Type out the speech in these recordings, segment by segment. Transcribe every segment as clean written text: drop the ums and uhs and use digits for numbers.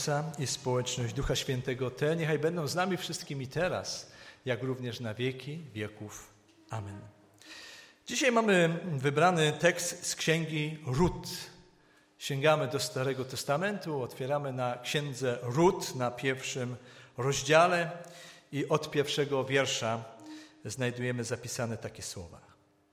I społeczność Ducha Świętego te niechaj będą z nami wszystkimi teraz, jak również na wieki wieków. Amen. Dzisiaj mamy wybrany tekst z księgi Rut. Sięgamy do Starego Testamentu, otwieramy na księdze Rut na 1 rozdziale i od 1 wiersza znajdujemy zapisane takie słowa.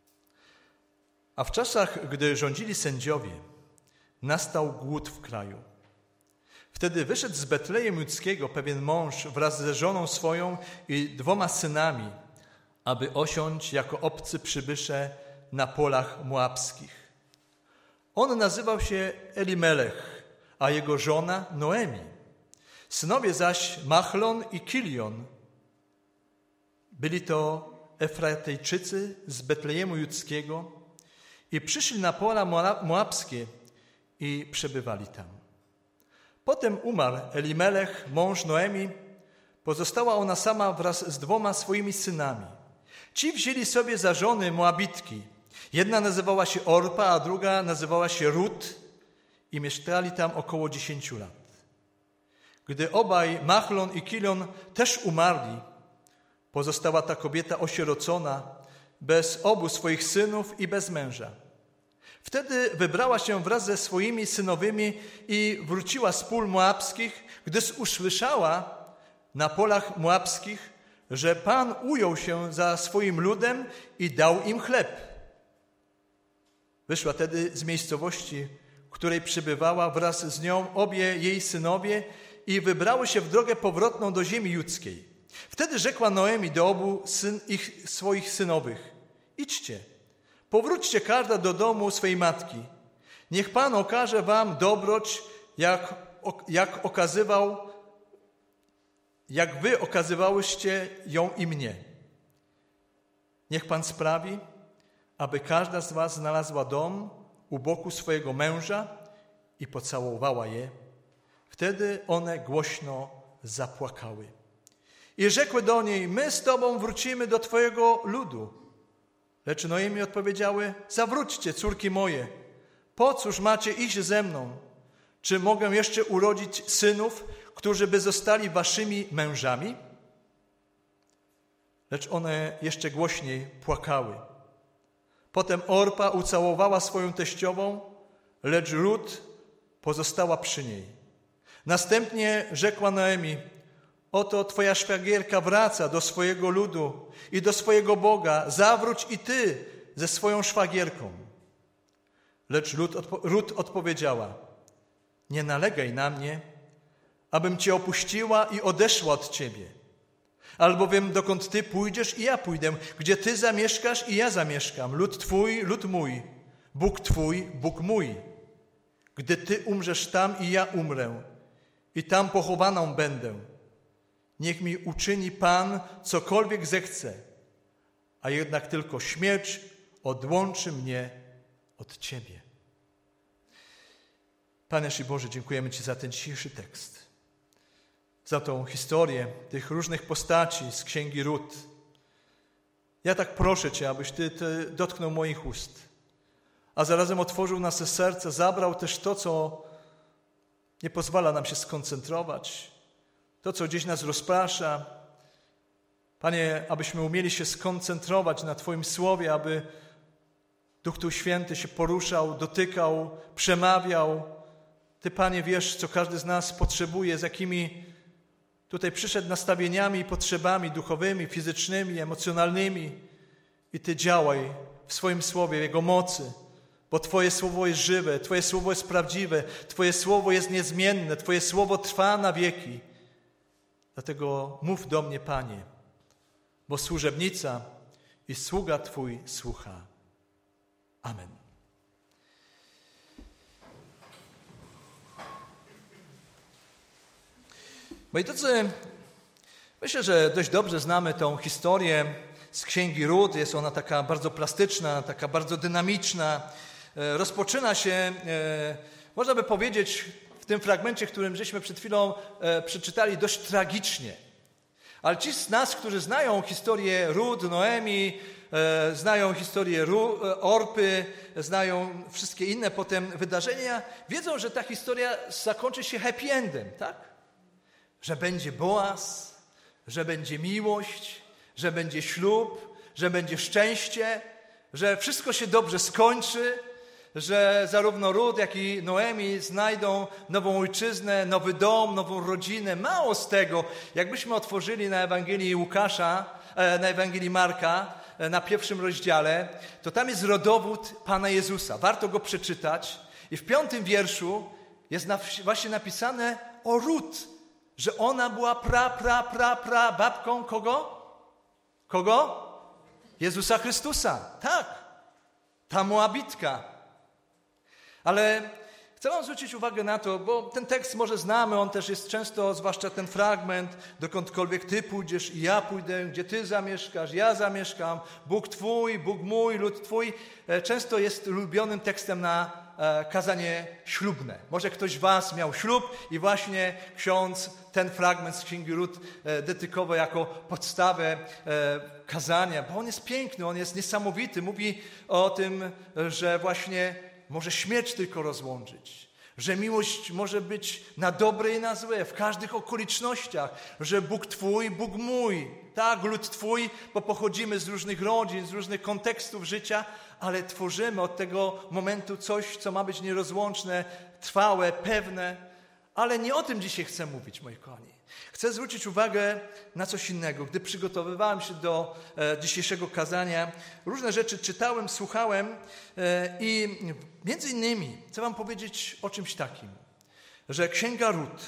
A w czasach, gdy rządzili sędziowie, nastał głód w kraju. Wtedy wyszedł z Betlejem Judzkiego pewien mąż wraz ze żoną swoją i 2 synami, aby osiąść jako obcy przybysze na polach moabskich. On nazywał się Elimelech, a jego żona Noemi. Synowie zaś Machlon i Kilion. Byli to Efratejczycy z Betlejemu Judzkiego i przyszli na pola moabskie i przebywali tam. Potem umarł Elimelech, mąż Noemi. Pozostała ona sama wraz z 2 swoimi synami. Ci wzięli sobie za żony Moabitki. Jedna nazywała się Orpa, a druga nazywała się Rut i mieszkali tam około 10 lat. Gdy obaj, Machlon i Kilion, też umarli, pozostała ta kobieta osierocona, bez obu swoich synów i bez męża. Wtedy wybrała się wraz ze swoimi synowymi i wróciła z pól moabskich, gdyż usłyszała na polach moabskich, że Pan ujął się za swoim ludem i dał im chleb. Wyszła tedy z miejscowości, w której przybywała wraz z nią obie jej synowie i wybrały się w drogę powrotną do ziemi judzkiej. Wtedy rzekła Noemi do obu swoich synowych: idźcie, powróćcie każda do domu swej matki. Niech Pan okaże wam dobroć, jak wy okazywałyście ją i mnie. Niech Pan sprawi, aby każda z was znalazła dom u boku swojego męża i pocałowała je. Wtedy one głośno zapłakały. I rzekły do niej: my z tobą wrócimy do twojego ludu. Lecz Noemi odpowiedziały: zawróćcie, córki moje, po cóż macie iść ze mną? Czy mogę jeszcze urodzić synów, którzy by zostali waszymi mężami? Lecz one jeszcze głośniej płakały. Potem Orpa ucałowała swoją teściową, lecz Rut pozostała przy niej. Następnie rzekła Noemi: oto twoja szwagierka wraca do swojego ludu i do swojego Boga. Zawróć i ty ze swoją szwagierką. Lecz Rut odpowiedziała: nie nalegaj na mnie, abym cię opuściła i odeszła od ciebie. Albowiem dokąd ty pójdziesz, i ja pójdę. Gdzie ty zamieszkasz, i ja zamieszkam. Lud twój, lud mój. Bóg twój, Bóg mój. Gdy ty umrzesz tam, i ja umrę. I tam pochowaną będę. Niech mi uczyni Pan cokolwiek zechce, a jednak tylko śmierć odłączy mnie od Ciebie. Panie nasz Boże, dziękujemy Ci za ten dzisiejszy tekst, za tą historię tych różnych postaci z księgi Rut. Ja tak proszę Cię, abyś Ty dotknął moich ust, a zarazem otworzył nasze serce, zabrał też to, co nie pozwala nam się skoncentrować, to, co gdzieś nas rozprasza. Panie, abyśmy umieli się skoncentrować na Twoim Słowie, aby Duch Twój Święty się poruszał, dotykał, przemawiał. Ty, Panie, wiesz, co każdy z nas potrzebuje, z jakimi tutaj przyszedł nastawieniami i potrzebami duchowymi, fizycznymi, emocjonalnymi. I Ty działaj w swoim Słowie, w Jego mocy, bo Twoje Słowo jest żywe, Twoje Słowo jest prawdziwe, Twoje Słowo jest niezmienne, Twoje Słowo trwa na wieki. Dlatego mów do mnie, Panie, bo służebnica i sługa Twój słucha. Amen. Moi drodzy, myślę, że dość dobrze znamy tą historię z księgi Rut. Jest ona taka bardzo plastyczna, taka bardzo dynamiczna. Rozpoczyna się, można by powiedzieć, w tym fragmencie, którym żeśmy przed chwilą przeczytali, dość tragicznie. Ale ci z nas, którzy znają historię Rut, Noemi, znają historię Orpy, znają wszystkie inne potem wydarzenia, wiedzą, że ta historia zakończy się happy endem, tak? Że będzie Boaz, że będzie miłość, że będzie ślub, że będzie szczęście, że wszystko się dobrze skończy, że zarówno Rut, jak i Noemi znajdą nową ojczyznę, nowy dom, nową rodzinę. Mało z tego, jakbyśmy otworzyli na Ewangelii na Ewangelii Marka, na 1 rozdziale, to tam jest rodowód Pana Jezusa. Warto go przeczytać. I w 5 wierszu jest właśnie napisane o Rut, że ona była babką kogo? Kogo? Jezusa Chrystusa. Tak. Ta Moabitka. Ale chcę wam zwrócić uwagę na to, bo ten tekst może znamy, on też jest często, zwłaszcza ten fragment, dokądkolwiek ty pójdziesz i ja pójdę, gdzie ty zamieszkasz, ja zamieszkam, Bóg twój, Bóg mój, lud twój, często jest ulubionym tekstem na kazanie ślubne. Może ktoś z was miał ślub i właśnie ksiądz ten fragment z Księgi Rut dedykował jako podstawę kazania, bo on jest piękny, on jest niesamowity. Mówi o tym, że właśnie może śmierć tylko rozłączyć, że miłość może być na dobre i na złe, w każdych okolicznościach, że Bóg twój, Bóg mój, tak, lud twój, bo pochodzimy z różnych rodzin, z różnych kontekstów życia, ale tworzymy od tego momentu coś, co ma być nierozłączne, trwałe, pewne, ale nie o tym dzisiaj chcę mówić, moi kochani. Chcę zwrócić uwagę na coś innego. Gdy przygotowywałem się do dzisiejszego kazania, różne rzeczy czytałem, słuchałem i między innymi chcę wam powiedzieć o czymś takim, że Księga Rut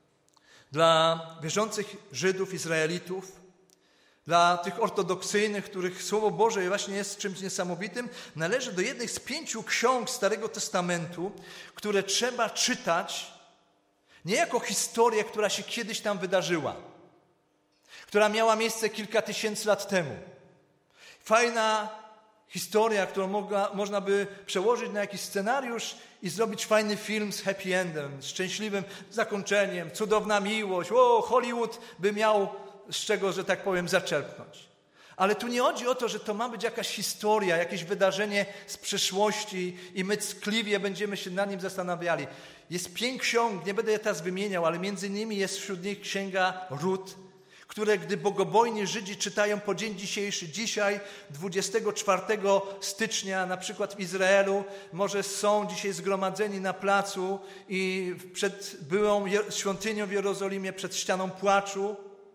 dla wierzących Żydów, Izraelitów, dla tych ortodoksyjnych, których Słowo Boże właśnie jest czymś niesamowitym, należy do jednych z 5 ksiąg Starego Testamentu, które trzeba czytać nie jako historię, która się kiedyś tam wydarzyła, która miała miejsce kilka tysięcy lat temu. Fajna historia, którą można by przełożyć na jakiś scenariusz i zrobić fajny film z happy endem, z szczęśliwym zakończeniem, cudowna miłość. Hollywood by miał z czego, że tak powiem, zaczerpnąć. Ale tu nie chodzi o to, że to ma być jakaś historia, jakieś wydarzenie z przeszłości i my ckliwie będziemy się nad nim zastanawiali. Jest 5 ksiąg, nie będę je teraz wymieniał, ale między innymi jest wśród nich Księga Rut, które gdy bogobojni Żydzi czytają po dzień dzisiejszy, dzisiaj 24 stycznia na przykład w Izraelu, może są dzisiaj zgromadzeni na placu i przed byłą świątynią w Jerozolimie, przed ścianą płaczu,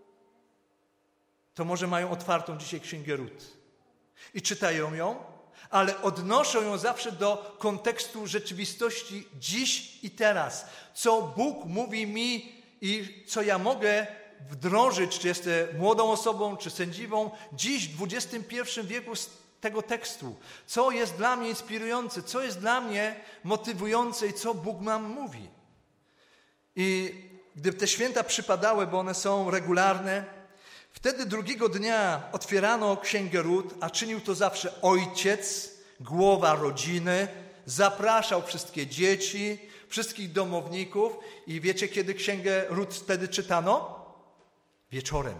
to może mają otwartą dzisiaj Księgę Rut i czytają ją, ale odnoszą ją zawsze do kontekstu rzeczywistości dziś i teraz. Co Bóg mówi mi i co ja mogę wdrożyć, czy jestem młodą osobą, czy sędziwą, dziś w XXI wieku z tego tekstu. Co jest dla mnie inspirujące, co jest dla mnie motywujące i co Bóg nam mówi. I gdy te święta przypadały, bo one są regularne, wtedy drugiego dnia otwierano Księgę Rut, a czynił to zawsze ojciec, głowa rodziny, zapraszał wszystkie dzieci, wszystkich domowników i wiecie, kiedy Księgę Rut wtedy czytano? Wieczorem.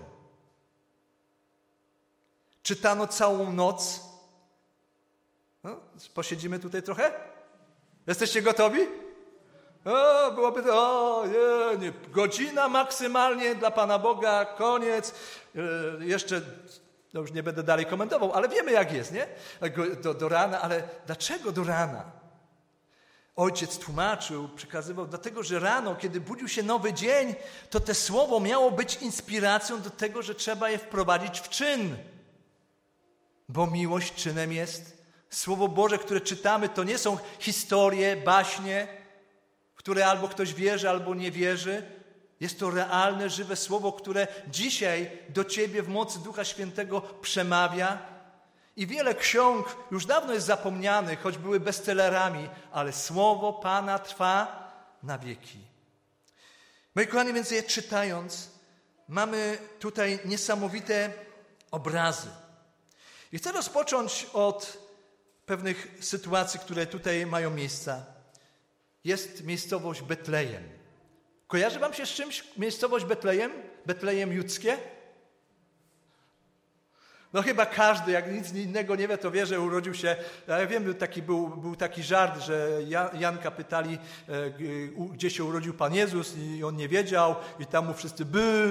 Czytano całą noc. No, posiedzimy tutaj trochę? Jesteście gotowi? Byłoby to, nie. Godzina maksymalnie dla Pana Boga, koniec. Jeszcze, już nie będę dalej komentował, ale wiemy jak jest, nie? Do rana, ale dlaczego do rana? Ojciec tłumaczył, przekazywał, dlatego, że rano, kiedy budził się nowy dzień, to te słowo miało być inspiracją do tego, że trzeba je wprowadzić w czyn. Bo miłość czynem jest. Słowo Boże, które czytamy, to nie są historie, baśnie, w które albo ktoś wierzy, albo nie wierzy. Jest to realne, żywe słowo, które dzisiaj do ciebie w mocy Ducha Świętego przemawia. I wiele ksiąg już dawno jest zapomnianych, choć były bestsellerami, ale słowo Pana trwa na wieki. Moi kochani, więc je czytając, mamy tutaj niesamowite obrazy. I chcę rozpocząć od pewnych sytuacji, które tutaj mają miejsce. Jest miejscowość Betlejem. Kojarzy wam się z czymś miejscowość Betlejem? Betlejem judzkie? No chyba każdy, jak nic innego nie wie, to wie, że urodził się. Ja wiem, był taki żart, że Janka pytali, gdzie się urodził Pan Jezus i on nie wiedział i tam mu wszyscy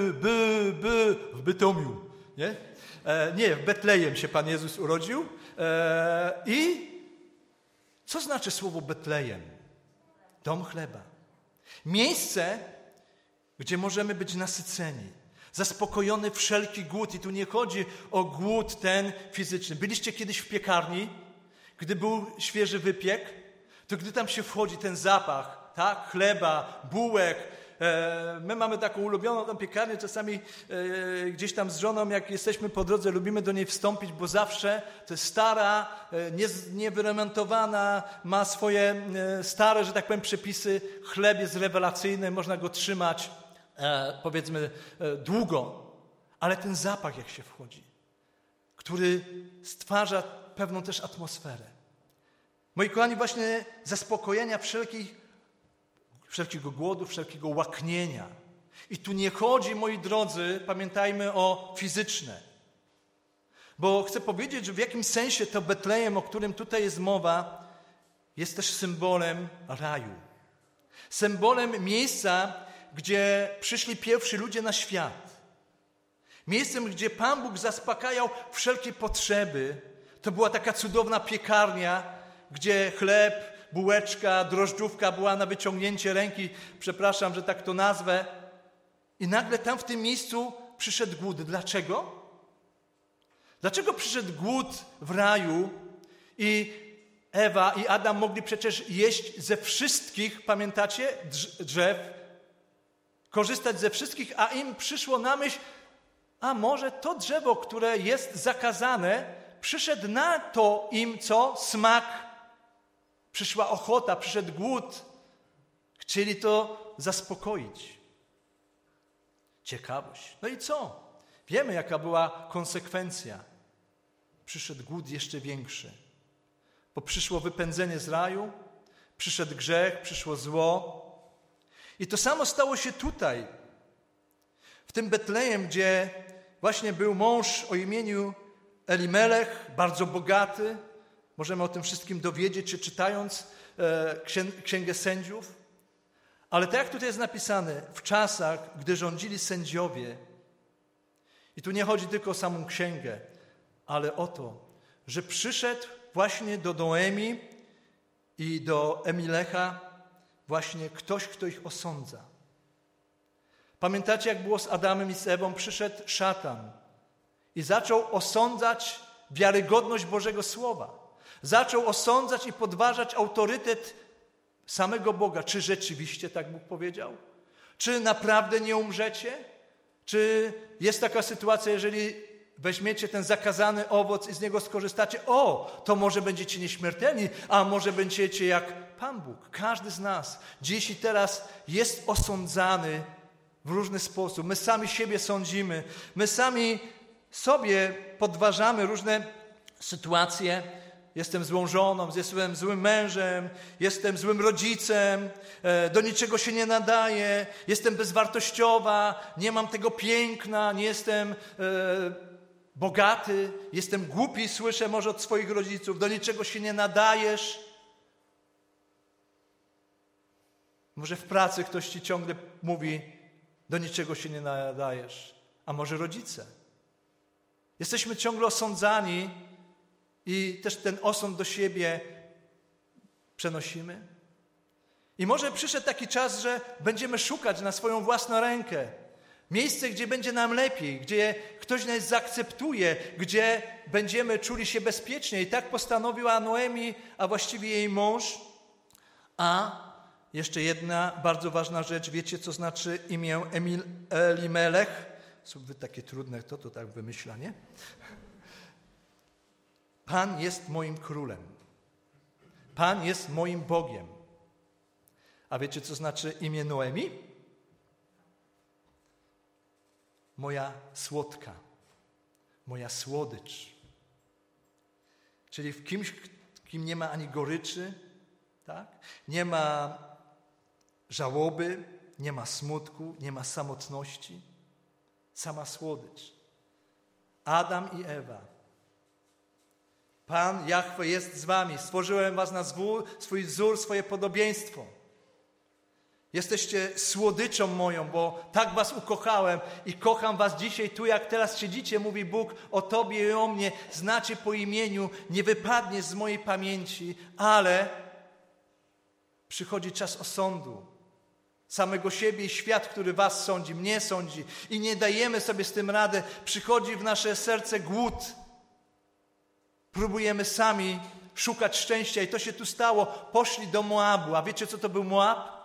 w Bytomiu. Nie? Nie, w Betlejem się Pan Jezus urodził. I co znaczy słowo Betlejem? Dom chleba. Miejsce, gdzie możemy być nasyceni. Zaspokojony wszelki głód. I tu nie chodzi o głód ten fizyczny. Byliście kiedyś w piekarni, gdy był świeży wypiek, to gdy tam się wchodzi ten zapach, tak, chleba, bułek. My mamy taką ulubioną tam piekarnię, czasami gdzieś tam z żoną, jak jesteśmy po drodze, lubimy do niej wstąpić, bo zawsze to jest stara, niewyremontowana, ma swoje stare, że tak powiem, przepisy. Chleb jest rewelacyjny, można go trzymać powiedzmy długo, ale ten zapach, jak się wchodzi, który stwarza pewną też atmosferę. Moi kochani, właśnie zaspokojenia wszelkiego głodu, wszelkiego łaknienia. I tu nie chodzi, moi drodzy, pamiętajmy, o fizyczne. Bo chcę powiedzieć, że w jakimś sensie to Betlejem, o którym tutaj jest mowa, jest też symbolem raju. Symbolem miejsca, gdzie przyszli pierwsi ludzie na świat. Miejscem, gdzie Pan Bóg zaspokajał wszelkie potrzeby. To była taka cudowna piekarnia, gdzie chleb, bułeczka, drożdżówka była na wyciągnięcie ręki. Przepraszam, że tak to nazwę. I nagle tam w tym miejscu przyszedł głód. Dlaczego? Dlaczego przyszedł głód w raju i Ewa i Adam mogli przecież jeść ze wszystkich, pamiętacie, drzew, korzystać ze wszystkich, a im przyszło na myśl, a może to drzewo, które jest zakazane, przyszedł na to im co? Smak. Przyszła ochota, przyszedł głód. Chcieli to zaspokoić. Ciekawość. No i co? Wiemy, jaka była konsekwencja. Przyszedł głód jeszcze większy. Bo przyszło wypędzenie z raju, przyszedł grzech, przyszło zło. I to samo stało się tutaj, w tym Betlejem, gdzie właśnie był mąż o imieniu Elimelech, bardzo bogaty. Możemy o tym wszystkim dowiedzieć się, czytając Księgę Sędziów. Ale tak jak tutaj jest napisane, w czasach, gdy rządzili sędziowie, i tu nie chodzi tylko o samą księgę, ale o to, że przyszedł właśnie do Noemi i do Elimecha właśnie ktoś, kto ich osądza. Pamiętacie, jak było z Adamem i z Ewą? Przyszedł szatan i zaczął osądzać wiarygodność Bożego Słowa. Zaczął osądzać i podważać autorytet samego Boga. Czy rzeczywiście tak Bóg powiedział? Czy naprawdę nie umrzecie? Czy jest taka sytuacja, jeżeli weźmiecie ten zakazany owoc i z niego skorzystacie, to może będziecie nieśmiertelni, a może będziecie jak Pan Bóg. Każdy z nas dziś i teraz jest osądzany w różny sposób. My sami siebie sądzimy. My sami sobie podważamy różne sytuacje. Jestem złą żoną, jestem złym mężem, jestem złym rodzicem, do niczego się nie nadaję, jestem bezwartościowa, nie mam tego piękna, nie jestem bogaty, jestem głupi, słyszę może od swoich rodziców, do niczego się nie nadajesz. Może w pracy ktoś ci ciągle mówi, do niczego się nie nadajesz, a może rodzice. Jesteśmy ciągle osądzani i też ten osąd do siebie przenosimy. I może przyszedł taki czas, że będziemy szukać na swoją własną rękę miejsce, gdzie będzie nam lepiej, gdzie ktoś nas zaakceptuje, gdzie będziemy czuli się bezpiecznie. I tak postanowiła Noemi, a właściwie jej mąż. A jeszcze jedna bardzo ważna rzecz. Wiecie, co znaczy imię Elimelech? Są takie trudne, to tak wymyśla, nie? Pan jest moim królem. Pan jest moim Bogiem. A wiecie, co znaczy imię Noemi? Moja słodka, moja słodycz. Czyli w kimś, kim nie ma ani goryczy, tak? Nie ma żałoby, nie ma smutku, nie ma samotności. Sama słodycz. Adam i Ewa Pan, Jahwe, jest z wami. Stworzyłem was na swój wzór, swoje podobieństwo. Jesteście słodyczą moją, bo tak was ukochałem i kocham was dzisiaj, tu jak teraz siedzicie, mówi Bóg o tobie i o mnie. Znacie po imieniu, nie wypadnie z mojej pamięci, ale przychodzi czas osądu. Samego siebie i świat, który was sądzi, mnie sądzi i nie dajemy sobie z tym rady. Przychodzi w nasze serce głód. Próbujemy sami szukać szczęścia i to się tu stało. Poszli do Moabu. A wiecie, co to był Moab?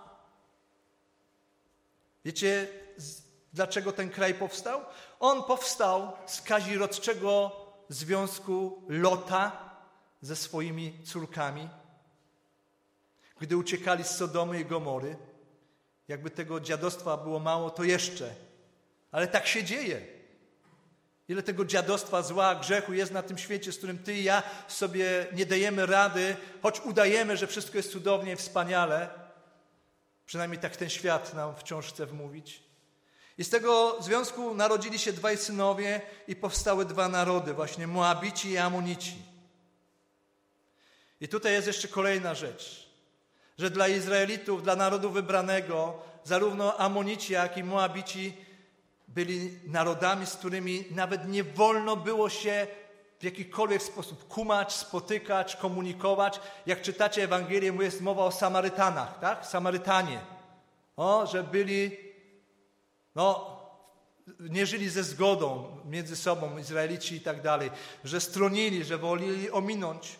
Wiecie, dlaczego ten kraj powstał? On powstał z kazirodczego związku Lota ze swoimi córkami. Gdy uciekali z Sodomy i Gomory, jakby tego dziadostwa było mało, to jeszcze. Ale tak się dzieje. Ile tego dziadostwa, zła, grzechu jest na tym świecie, z którym ty i ja sobie nie dajemy rady, choć udajemy, że wszystko jest cudownie i wspaniale. Przynajmniej tak ten świat nam wciąż chce wmówić. I z tego związku narodzili się dwaj synowie i powstały dwa narody, właśnie Moabici i Amonici. I tutaj jest jeszcze kolejna rzecz, że dla Izraelitów, dla narodu wybranego, zarówno Amonici, jak i Moabici byli narodami, z którymi nawet nie wolno było się w jakikolwiek sposób kumać, spotykać, komunikować. Jak czytacie Ewangelię, jest mowa o Samarytanach, tak? Samarytanie. Że byli, nie żyli ze zgodą między sobą, Izraelici i tak dalej, że stronili, że woleli ominąć.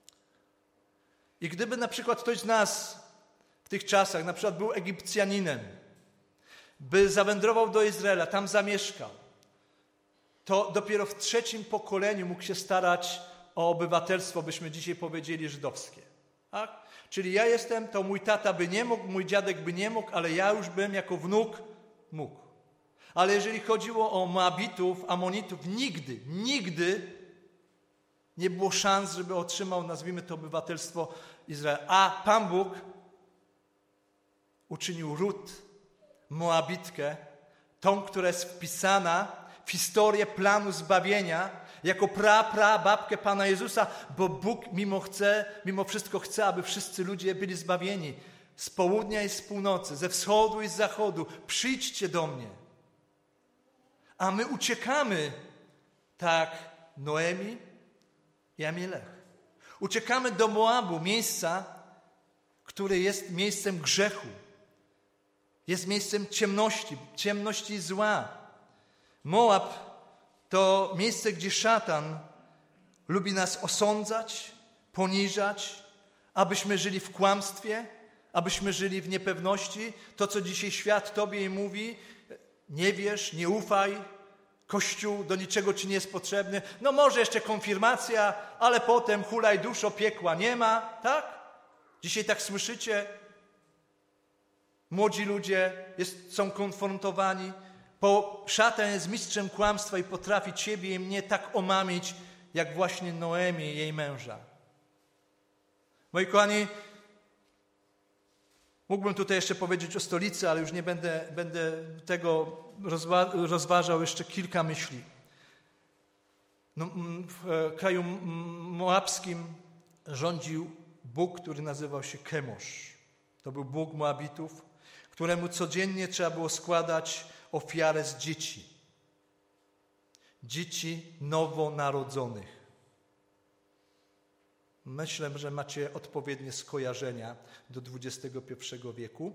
I gdyby na przykład ktoś z nas w tych czasach, na przykład był Egipcjaninem, by zawędrował do Izraela, tam zamieszkał, to dopiero w 3. pokoleniu mógł się starać o obywatelstwo, byśmy dzisiaj powiedzieli, żydowskie. Tak? Czyli ja jestem, to mój tata by nie mógł, mój dziadek by nie mógł, ale ja już bym jako wnuk mógł. Ale jeżeli chodziło o Moabitów, Amonitów, nigdy nie było szans, żeby otrzymał, nazwijmy to, obywatelstwo Izraela. A Pan Bóg uczynił Rut, Moabitkę, tą, która jest wpisana w historię planu zbawienia, jako babkę Pana Jezusa, bo Bóg mimo wszystko chce, aby wszyscy ludzie byli zbawieni. Z południa i z północy, ze wschodu i z zachodu. Przyjdźcie do mnie. A my uciekamy, tak Noemi i Amielech. Uciekamy do Moabu, miejsca, które jest miejscem grzechu. Jest miejscem ciemności i zła. Moab to miejsce, gdzie szatan lubi nas osądzać, poniżać, abyśmy żyli w kłamstwie, abyśmy żyli w niepewności. To, co dzisiaj świat tobie mówi, nie wierz, nie ufaj, Kościół do niczego ci nie jest potrzebny. Może jeszcze konfirmacja, ale potem hulaj duszo, piekła nie ma, tak? Dzisiaj tak słyszycie? Młodzi ludzie są konfrontowani, bo szatan jest mistrzem kłamstwa i potrafi ciebie i mnie tak omamić, jak właśnie Noemi i jej męża. Moi kochani, mógłbym tutaj jeszcze powiedzieć o stolicy, ale już nie będę tego rozważał, jeszcze kilka myśli. W kraju moabskim rządził Bóg, który nazywał się Kemosz. To był Bóg Moabitów, któremu codziennie trzeba było składać ofiarę z dzieci. Dzieci nowonarodzonych. Myślę, że macie odpowiednie skojarzenia do XXI wieku.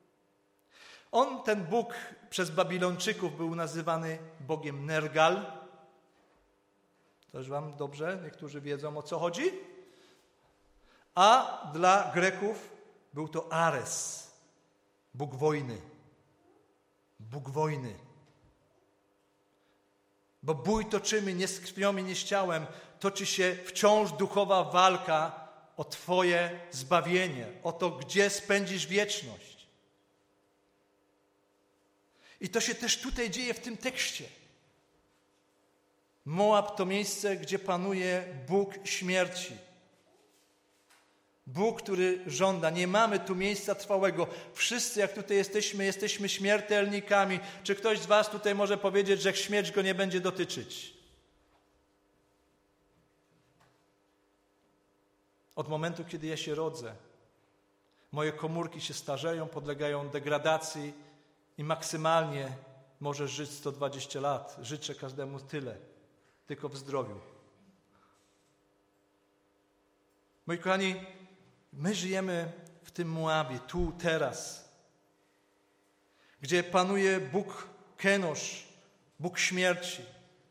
Ten Bóg przez Babilończyków był nazywany Bogiem Nergal. Też wam dobrze, niektórzy wiedzą, o co chodzi. A dla Greków był to Ares, Bóg wojny. Bóg wojny. Bo bój toczymy nie z krwią i nie z ciałem, toczy się wciąż duchowa walka o twoje zbawienie, o to, gdzie spędzisz wieczność. I to się też tutaj dzieje w tym tekście. Moab to miejsce, gdzie panuje Bóg śmierci. Bóg, który żąda. Nie mamy tu miejsca trwałego. Wszyscy, jak tutaj jesteśmy śmiertelnikami. Czy ktoś z was tutaj może powiedzieć, że śmierć go nie będzie dotyczyć? Od momentu, kiedy ja się rodzę, moje komórki się starzeją, podlegają degradacji i maksymalnie możesz żyć 120 lat. Życzę każdemu tyle, tylko w zdrowiu. Moi kochani, my żyjemy w tym Moabie, tu, teraz, gdzie panuje Bóg Kenosz, Bóg śmierci.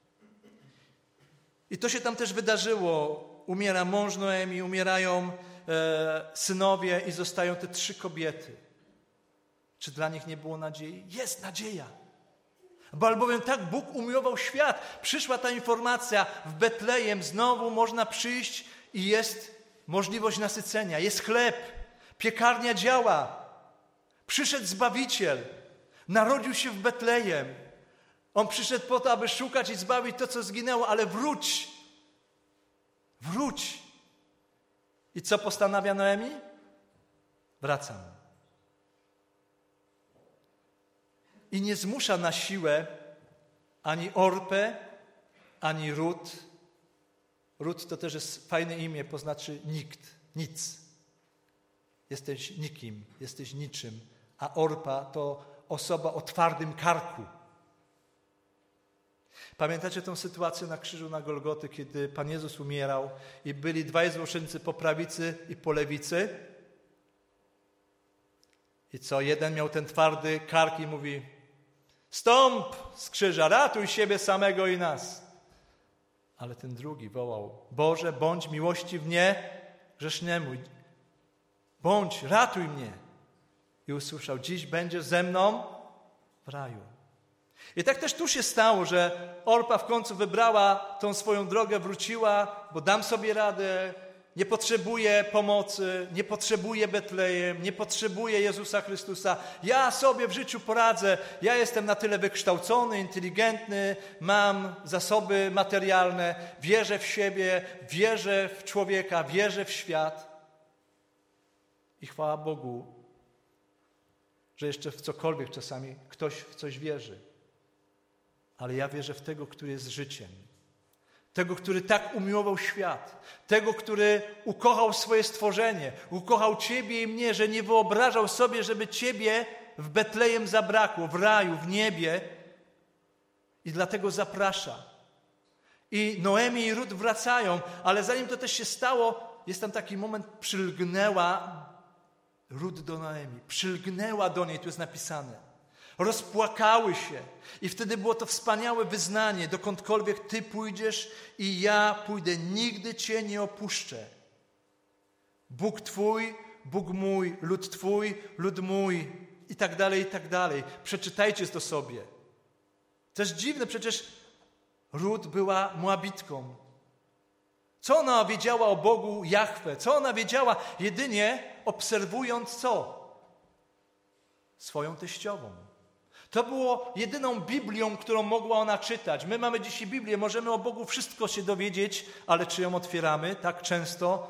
I to się tam też wydarzyło. Umiera mąż Noemi, umierają synowie i zostają te 3 kobiety. Czy dla nich nie było nadziei? Jest nadzieja. Bo albowiem tak Bóg umiłował świat. Przyszła ta informacja, w Betlejem znowu można przyjść i jest możliwość nasycenia, jest chleb, piekarnia działa. Przyszedł Zbawiciel, narodził się w Betlejem. On przyszedł po to, aby szukać i zbawić to, co zginęło, ale wróć. Wróć. I co postanawia Noemi? Wracam. I nie zmusza na siłę ani Orpę, ani Rut. Rut to też jest fajne imię, to znaczy nikt, nic. Jesteś nikim, jesteś niczym. A Orpa to osoba o twardym karku. Pamiętacie tę sytuację na krzyżu na Golgoty, kiedy Pan Jezus umierał i byli 2 złoczyńcy po prawicy i po lewicy? I co? Jeden miał ten twardy kark i mówi: stąp z krzyża, ratuj siebie samego i nas. Ale ten drugi wołał: Boże, bądź miłościw mnie, grzesznemu. Bądź, ratuj mnie. I usłyszał: dziś będziesz ze mną w raju. I tak też tu się stało, że Orpa w końcu wybrała tą swoją drogę, wróciła, bo dam sobie radę, nie potrzebuję pomocy, nie potrzebuję Betlejem, nie potrzebuję Jezusa Chrystusa. Ja sobie w życiu poradzę, ja jestem na tyle wykształcony, inteligentny, mam zasoby materialne, wierzę w siebie, wierzę w człowieka, wierzę w świat. I chwała Bogu, że jeszcze w cokolwiek czasami ktoś w coś wierzy. Ale ja wierzę w tego, który jest życiem. Tego, który tak umiłował świat. Tego, który ukochał swoje stworzenie. Ukochał Ciebie i mnie, że nie wyobrażał sobie, żeby Ciebie w Betlejem zabrakło, w raju, w niebie. I dlatego zaprasza. I Noemi i Rut wracają, ale zanim to też się stało, jest tam taki moment, przylgnęła Rut do Noemi. Przylgnęła do niej, tu jest napisane. Rozpłakały się i wtedy było to wspaniałe wyznanie: dokądkolwiek Ty pójdziesz i ja pójdę, nigdy Cię nie opuszczę. Bóg Twój, Bóg mój, lud Twój, lud mój i tak dalej, i tak dalej. Przeczytajcie to sobie. To jest dziwne, przecież Rut była Moabitką. Co ona wiedziała o Bogu Jahwe? Co ona wiedziała? Jedynie obserwując co? Swoją teściową. To było jedyną Biblią, którą mogła ona czytać. My mamy dzisiaj Biblię, możemy o Bogu wszystko się dowiedzieć, ale czy ją otwieramy tak często?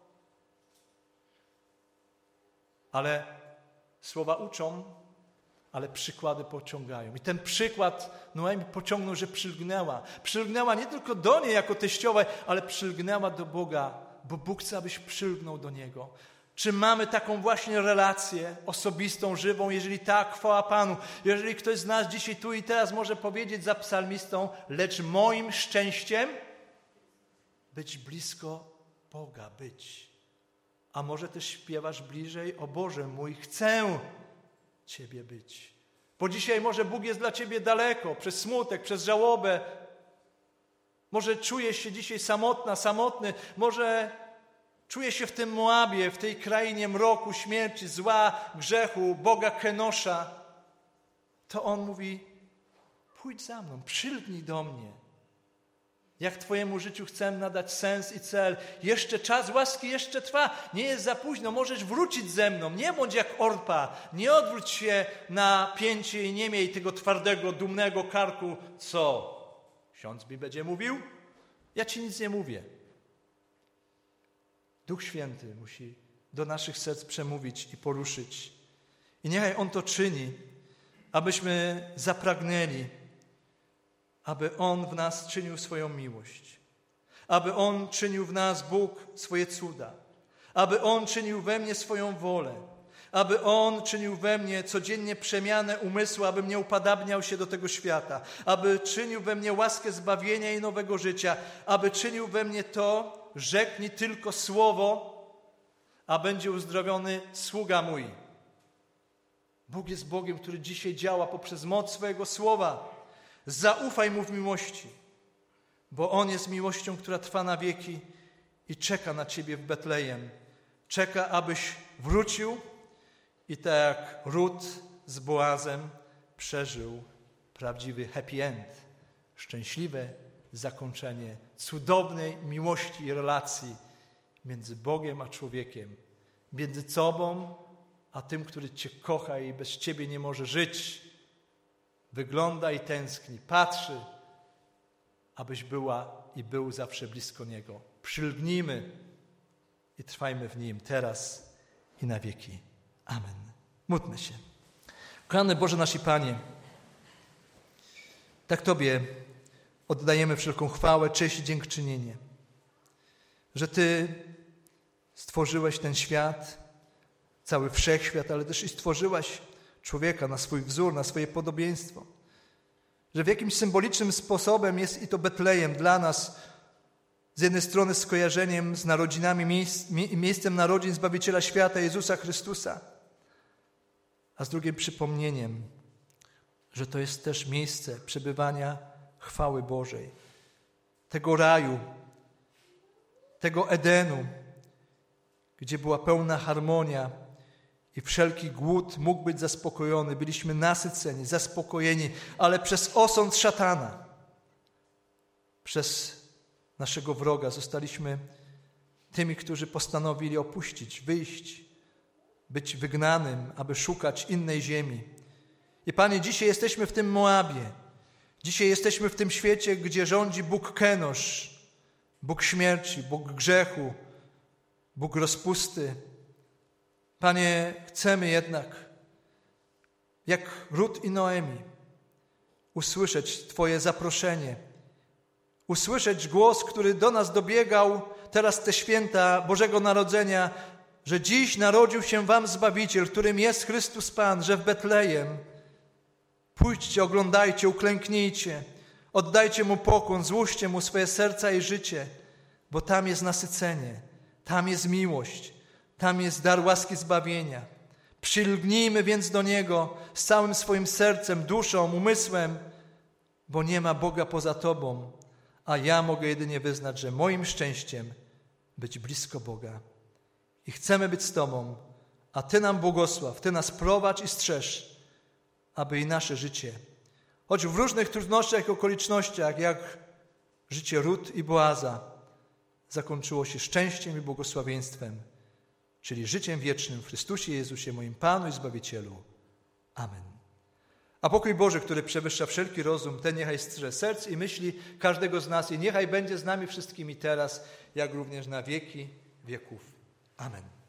Ale słowa uczą, ale przykłady pociągają. I ten przykład Noemi pociągnął, że przylgnęła. Przylgnęła nie tylko do niej jako teściowej, ale przylgnęła do Boga, bo Bóg chce, abyś przylgnął do Niego. Czy mamy taką właśnie relację osobistą, żywą? Jeżeli tak, chwała Panu. Jeżeli ktoś z nas dzisiaj tu i teraz może powiedzieć za psalmistą: lecz moim szczęściem być blisko Boga, być. A może też śpiewasz bliżej: o Boże mój, chcę Ciebie być. Bo dzisiaj może Bóg jest dla Ciebie daleko, przez smutek, przez żałobę. Może czujesz się dzisiaj samotna, samotny, może czujesz się w tym Moabie, w tej krainie mroku, śmierci, zła, grzechu, Boga Kenosza. To On mówi: pójdź za mną, przylgnij do mnie. Jak Twojemu życiu chcę nadać sens i cel. Jeszcze czas łaski jeszcze trwa. Nie jest za późno, możesz wrócić ze mną. Nie bądź jak Orpa. Nie odwróć się na pięcie i nie miej tego twardego, dumnego karku. Co? Ksiądz mi będzie mówił? Ja Ci nic nie mówię. Duch Święty musi do naszych serc przemówić i poruszyć. I niechaj On to czyni, abyśmy zapragnęli, aby On w nas czynił swoją miłość. Aby On czynił w nas, Bóg, swoje cuda. aby On czynił we mnie swoją wolę, aby On czynił we mnie codziennie przemianę umysłu, abym nie upadabniał się do tego świata, aby czynił we mnie łaskę zbawienia i nowego życia, aby czynił we mnie to, rzeknij tylko słowo, a będzie uzdrowiony sługa mój. Bóg jest Bogiem, który dzisiaj działa poprzez moc swojego słowa. Zaufaj Mu w miłości, bo On jest miłością, która trwa na wieki i czeka na ciebie w Betlejem. Czeka, abyś wrócił i tak jak Rut z Boazem przeżył prawdziwy happy end, szczęśliwe zakończenie cudownej miłości i relacji między Bogiem a człowiekiem, między tobą a tym, który cię kocha i bez ciebie nie może żyć. Wygląda i tęskni, patrzy, abyś była i był zawsze blisko Niego. Przylgnijmy i trwajmy w Nim teraz i na wieki. Amen. Módlmy się. Kochany Boże nasz i Panie, tak Tobie oddajemy wszelką chwałę, cześć i dziękczynienie, że Ty stworzyłeś ten świat, cały wszechświat, ale też i stworzyłaś człowieka na swój wzór, na swoje podobieństwo. Że w jakimś symbolicznym sposobem jest i to Betlejem dla nas z jednej strony skojarzeniem z narodzinami, miejscem narodzin Zbawiciela świata Jezusa Chrystusa, a z drugiej przypomnieniem, że to jest też miejsce przebywania chwały Bożej, tego raju, tego Edenu, gdzie była pełna harmonia i wszelki głód mógł być zaspokojony. Byliśmy nasyceni, zaspokojeni, ale przez osąd szatana, przez naszego wroga zostaliśmy tymi, którzy postanowili opuścić, wyjść, być wygnanym, aby szukać innej ziemi. I Panie, dzisiaj jesteśmy w tym Moabie. Dzisiaj jesteśmy w tym świecie, gdzie rządzi Bóg Kenosz, Bóg śmierci, Bóg grzechu, Bóg rozpusty. Panie, chcemy jednak, jak Rut i Noemi, usłyszeć Twoje zaproszenie, usłyszeć głos, który do nas dobiegał teraz te święta Bożego Narodzenia, że dziś narodził się wam Zbawiciel, którym jest Chrystus Pan, że w Betlejem. Pójdźcie, oglądajcie, uklęknijcie, oddajcie Mu pokłon, złóżcie Mu swoje serca i życie, bo tam jest nasycenie, tam jest miłość, tam jest dar łaski zbawienia. Przylgnijmy więc do Niego z całym swoim sercem, duszą, umysłem, bo nie ma Boga poza Tobą, a ja mogę jedynie wyznać, że moim szczęściem być blisko Boga. I chcemy być z Tobą, a Ty nam błogosław, Ty nas prowadź i strzeż, aby i nasze życie, choć w różnych trudnościach i okolicznościach, jak życie Rut i Boaza, zakończyło się szczęściem i błogosławieństwem, czyli życiem wiecznym w Chrystusie Jezusie, moim Panu i Zbawicielu. Amen. A pokój Boży, który przewyższa wszelki rozum, ten niechaj strzeże serc i myśli każdego z nas i niechaj będzie z nami wszystkimi teraz, jak również na wieki wieków. Amen.